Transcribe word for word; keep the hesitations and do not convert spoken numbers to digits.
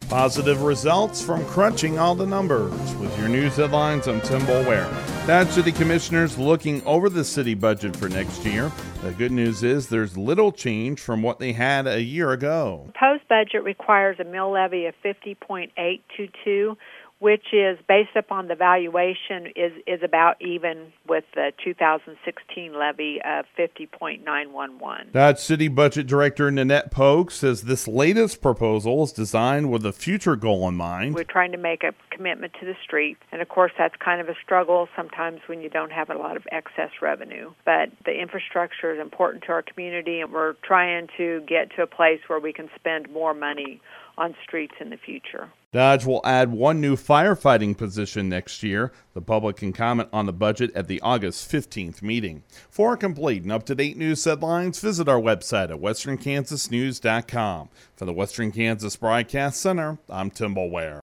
Positive results from crunching all the numbers. With your news headlines, I'm Tim Boulware. Dodge City Commissioners looking over the city budget for next year. The good news is there's little change from what they had a year ago. The proposed budget requires a mill levy of fifty point eight two two, which is based upon the valuation is, is about even with the two thousand sixteen levy of fifty point nine one one. Dodge City Budget Director Nanette Polk says this latest proposal is designed with a future goal in mind. We're trying to make a commitment to the street, and of course that's kind of a struggle sometimes when you don't have a lot of excess revenue. But the infrastructure is important to our community, and we're trying to get to a place where we can spend more money on streets in the future. Dodge will add one new firefighting position next year. The public can comment on the budget at the August fifteenth meeting. For complete and up-to-date news headlines, visit our website at western kansas news dot com. For the Western Kansas Broadcast Center, I'm Tim Boulware.